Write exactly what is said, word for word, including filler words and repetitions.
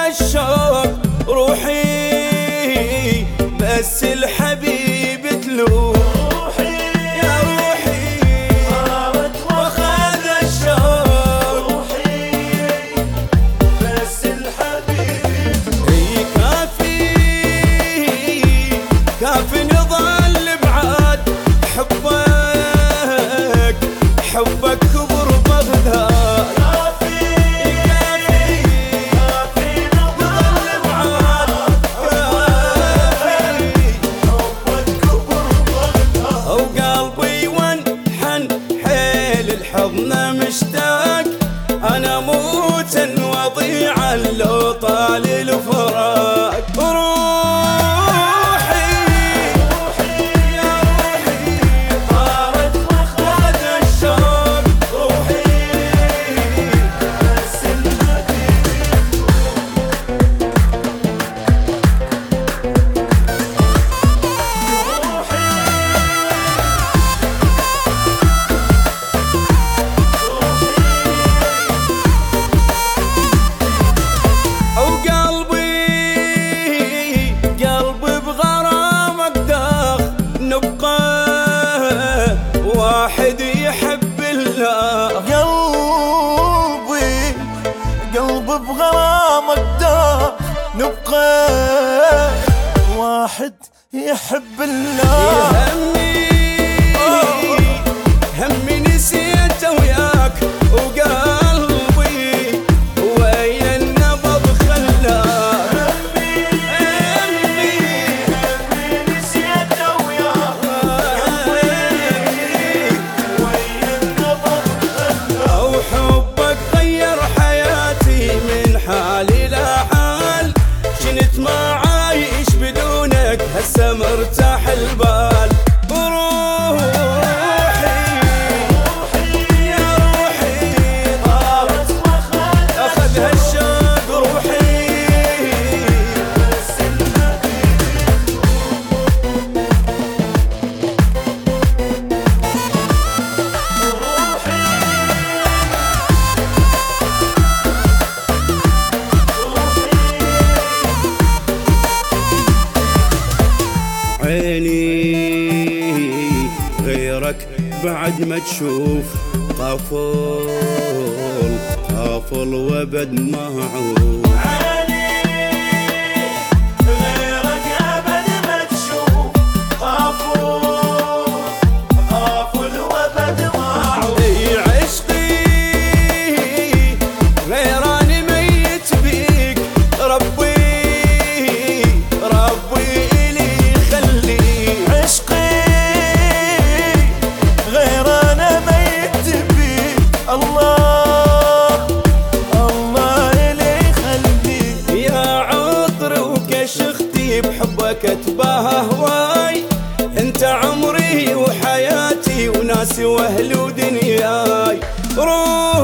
الشوق روحي، بس الحبيب تلوح روحي يا روحي، طارت واخذ الشوق روحي، بس الحبيب اي كافي كافي نظل بعاد حبك حبك كبر بغداد، كافي كافي كافي نظل بعاد كافي حبك كبر بغداد، وقلبي وانحن حيل الحضن مشتاق، انا موت وضيعا لو طال الفراق، روحي روحي يا روحي، طارت واخذ الشوق روحي، بس الحبيب روحي وقلبي قلبي بغرامك داخ، نبقى واحد يحب الله، قلبي قلبي بغرامك داخ، نبقى واحد يحب الله، همي همي نسيت وياك، وقلبي وين النبض خلاك، همي همي همي نسيت وياك، وين النبض خلاك، وحبك غير حياتي من حالي لحال، كنت ما عايش بدونك هسه مرتاح البال، روحي روحي يا روحي، طارت واخذ هالشوق روحي، بس الحبيب روحي عيني غيرك بعد ما تشوف، قافل قافل وابد معوف، عيني غيرك أبد ما تشوف، غافل غافل وأبد معروف، اي عشقي غيراني ميت بيك، ربي ربي إلي خليك، عشقي غير أنا ميت بيك، الله الله إلي خليك، يا عطر وكشختي بحبك اتباهى هواي، انت عمري وحياتي وناسي واهلي ودنياي، روح